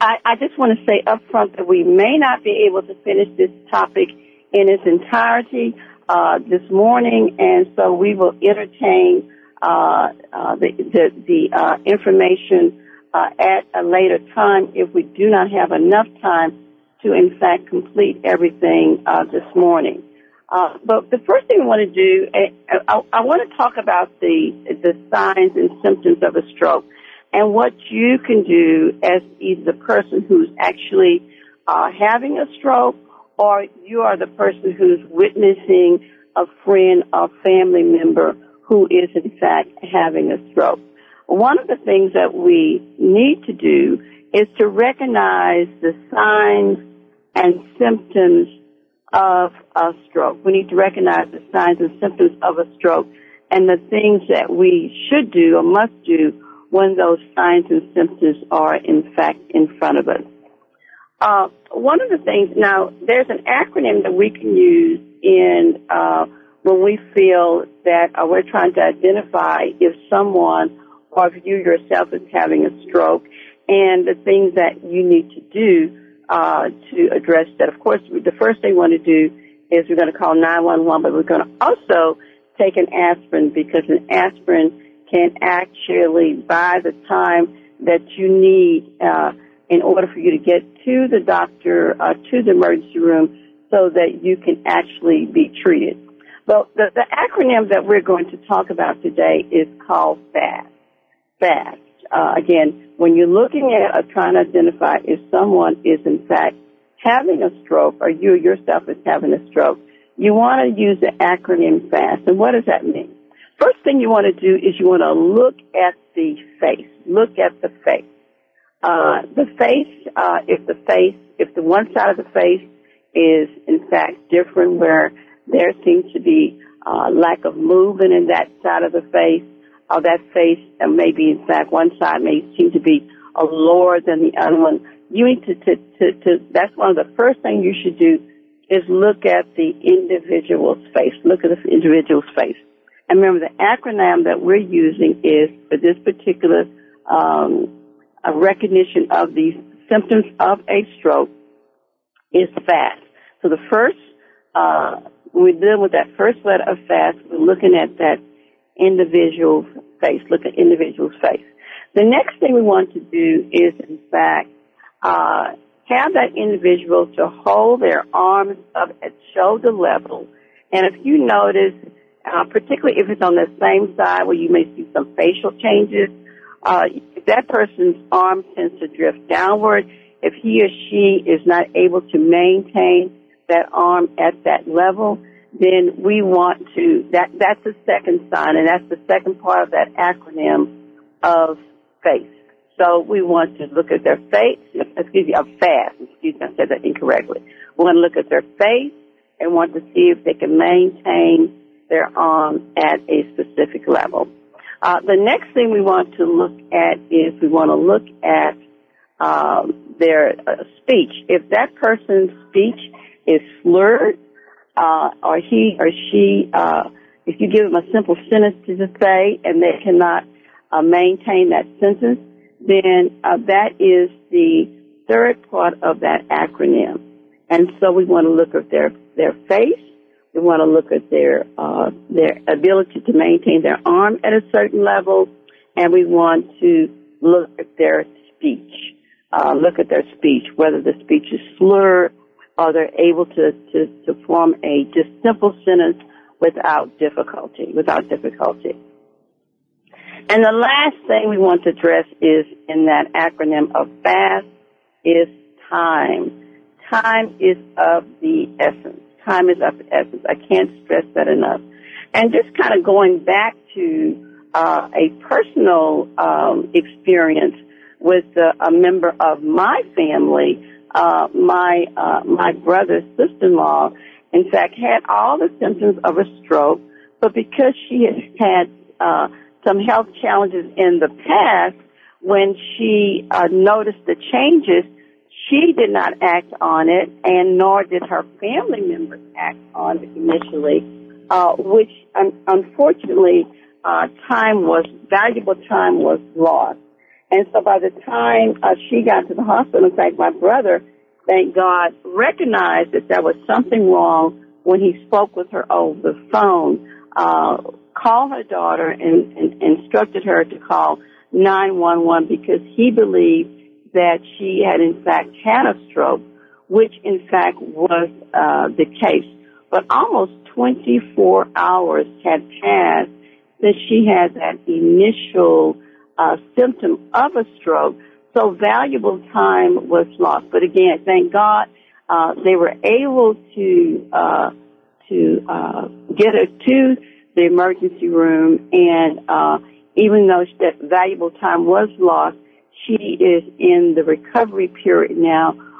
I just want to say up front that we may not be able to finish this topic in its entirety this morning, and so we will entertain the information at a later time if we do not have enough time to, in fact, complete everything this morning. But the first thing I want to do, I want to talk about the signs and symptoms of a stroke and what you can do as either the person who's actually having a stroke or you are the person who's witnessing a friend or family member who is, in fact, having a stroke. One of the things that we need to do is to recognize the signs and symptoms of a stroke. We need to recognize the signs and symptoms of a stroke and the things that we should do or must do when those signs and symptoms are, in fact, in front of us. One of the things, now, there's an acronym that we can use in when we feel that we're trying to identify if someone or if you yourself is having a stroke and the things that you need to do to address that. Of course, the first thing we want to do is we're going to call 911, but we're going to also take an aspirin because an aspirin can actually buy the time that you need in order for you to get to the doctor, to the emergency room, so that you can actually be treated. Well, the acronym that we're going to talk about today is called FAST. FAST. Again, when you're looking at trying to identify if someone is, in fact, having a stroke or you yourself is having a stroke, you want to use the acronym FAST. And what does that mean? First thing you want to do is you want to look at the face. Look at the face. The face, if the one side of the face is, in fact, different where there seems to be lack of movement in that side of the face, or that face maybe, in fact, one side may seem to be lower than the other one, you need to that's one of the first things you should do is look at the individual's face. Look at the individual's face. And remember, the acronym that we're using is, for this particular a recognition of the symptoms of a stroke, is FAST. So the first, when we deal with that first letter of FAST, we're looking at that individual's face. Look at individual's face. The next thing we want to do is, in fact, have that individual to hold their arms up at shoulder level. And if you notice, particularly if it's on the same side where you may see some facial changes, if that person's arm tends to drift downward, if he or she is not able to maintain that arm at that level, then we want to, that's the second sign, and that's the second part of that acronym of face. So we want to look at their face, of FAST, I said that incorrectly. We want to look at their face and want to see if they can maintain their arm at a specific level. The next thing we want to look at is we want to look at their speech. If that person's speech is slurred, or he or she, if you give them a simple sentence to say and they cannot maintain that sentence, then that is the third part of that acronym. And so we want to look at their face. We want to look at their ability to maintain their arm at a certain level, and we want to look at their speech. Look at their speech, whether the speech is slurred or they're able to form a just simple sentence without difficulty. And the last thing we want to address is in that acronym of FAST is time. Time is of the essence. Time is of the essence. I can't stress that enough. And just kind of going back to a personal experience with a member of my family, my brother's sister-in-law, in fact, had all the symptoms of a stroke, but because she had some health challenges in the past, when she noticed the changes, she did not act on it, and nor did her family members act on it initially, which unfortunately valuable time was lost. And so by the time she got to the hospital, in fact, my brother, thank God, recognized that there was something wrong when he spoke with her over the phone, called her daughter and instructed her to call 911 because he believed that she had, in fact, had a stroke, which, in fact, was the case. But almost 24 hours had passed since she had that initial symptom of a stroke, so valuable time was lost. But again, thank God they were able to get her to the emergency room, and even though that valuable time was lost, she is in the recovery period now